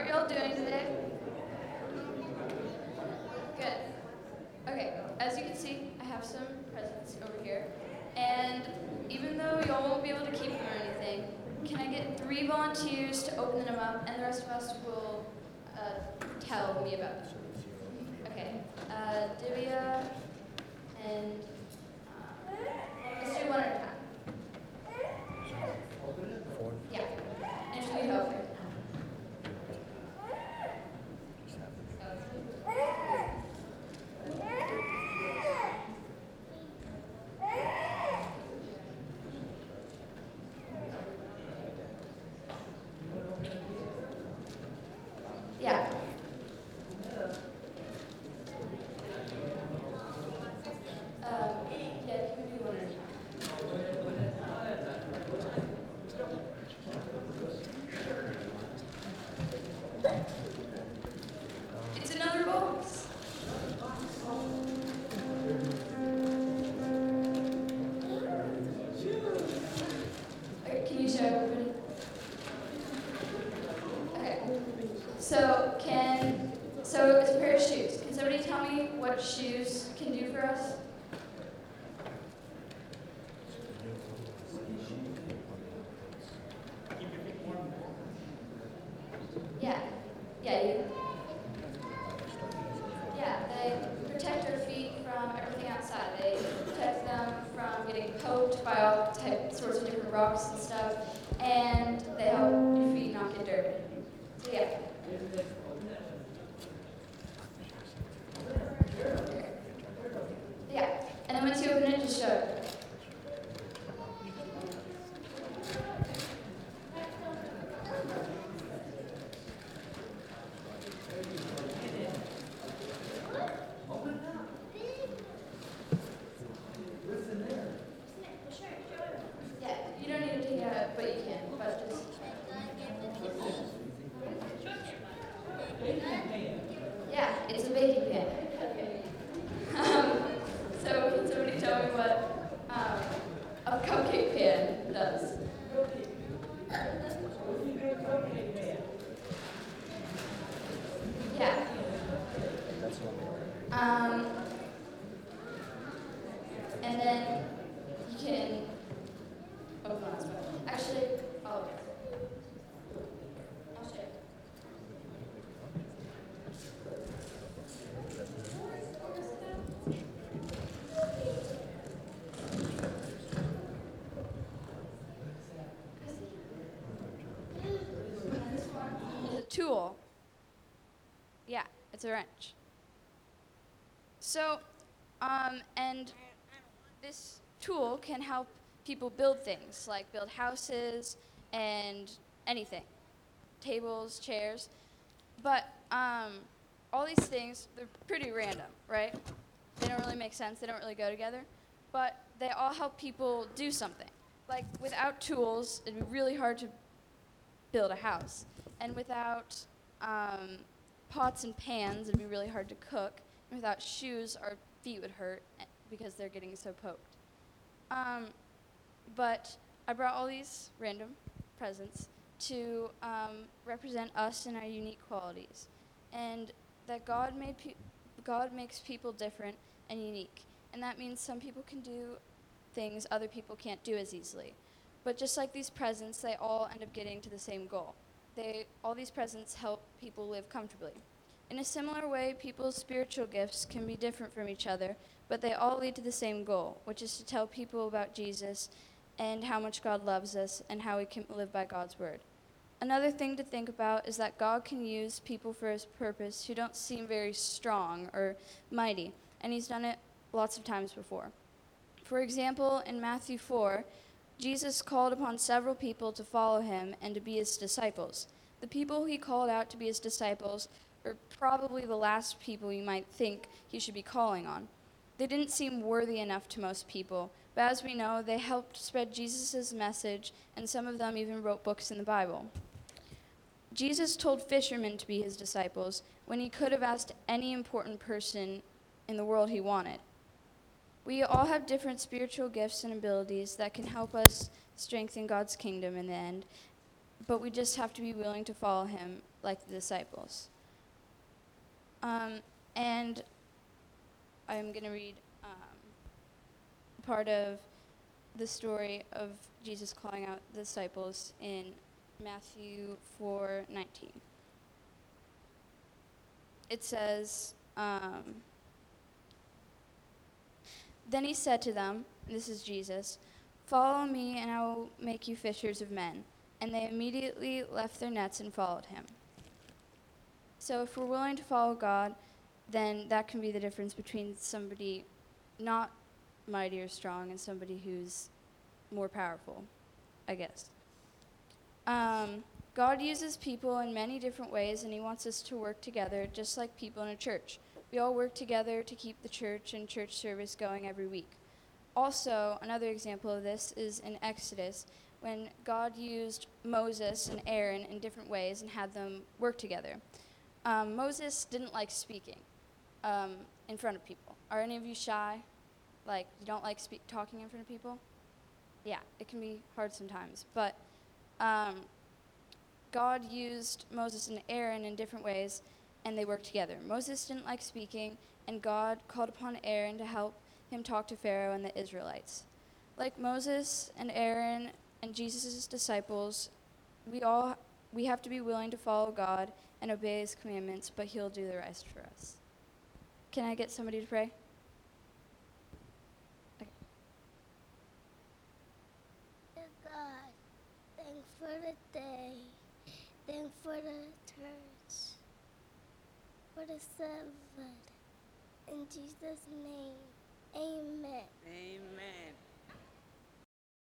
are y'all doing today? Good. Okay, as you can see, I have some presents over here. And even though y'all won't be able to keep them or anything, can I get 3 volunteers to open them up, and the rest of us will tell me about them? Okay, Divya and let's do one at a time. Yeah, and just need help. Yeah. Yeah, you can do one at a time. It's another box. Okay, can you show everybody? Okay. So it's a pair of shoes. Can somebody tell me what shoes can do for us? Yeah. Yeah, you. Yeah, they protect our feet from everything outside. They protect them from getting poked by all sorts of different rocks and stuff, and they help your feet not get dirty. So yeah. Yeah, and then once you open it, just show it. Yeah, you don't need to take it out, but you can. But just yeah, it's a baking pan. Um, so can somebody tell me what a cupcake pan does? Yeah. Um, and then you can open on this one. Actually, I'll show you. This one is a tool. Yeah, it's a wrench. So, and this tool can help people build things, like build houses and anything, tables, chairs. But all these things, they're pretty random, right? They don't really make sense. They don't really go together. But they all help people do something. Like without tools, it'd be really hard to build a house. And without um, pots and pans, it'd be really hard to cook. And without shoes, our feet would hurt because they're getting so poked. Um, but I brought all these random presents to represent us and our unique qualities, and that God makes people different and unique, and that means some people can do things other people can't do as easily. But just like these presents, they all end up getting to the same goal. All these presents help people live comfortably. In a similar way, people's spiritual gifts can be different from each other, but they all lead to the same goal, which is to tell people about Jesus and how much God loves us and how we can live by God's word. Another thing to think about is that God can use people for his purpose who don't seem very strong or mighty, and he's done it lots of times before. For example, in Matthew 4, Jesus called upon several people to follow him and to be his disciples. The people he called out to be his disciples are probably the last people you might think he should be calling on. They didn't seem worthy enough to most people, but as we know, they helped spread Jesus' message, and some of them even wrote books in the Bible. Jesus told fishermen to be his disciples when he could have asked any important person in the world he wanted. We all have different spiritual gifts and abilities that can help us strengthen God's kingdom in the end. but we just have to be willing to follow him like the disciples. And I'm going to read part of the story of Jesus calling out the disciples in Matthew 4:19. It says, then he said to them, this is Jesus, "Follow me and I will make you fishers of men." And they immediately left their nets and followed him. So if we're willing to follow God, then that can be the difference between somebody not mighty or strong and somebody who's more powerful, I guess. God uses people in many different ways, and he wants us to work together just like people in a church. We all work together to keep the church and church service going every week. Also, another example of this is in Exodus, when God used Moses and Aaron in different ways and had them work together. Moses didn't like speaking in front of people. Are any of you shy? Like, you don't like talking in front of people? Yeah, it can be hard sometimes. But God used Moses and Aaron in different ways, and they worked together. Moses didn't like speaking, and God called upon Aaron to help him talk to Pharaoh and the Israelites. Like Moses and Aaron and Jesus' disciples, we have to be willing to follow God and obey his commandments, but he'll do the rest for us. Can I get somebody to pray? Okay. Dear God, thanks for the day. Thanks for the church. For the Sabbath. In Jesus' name, amen. Amen.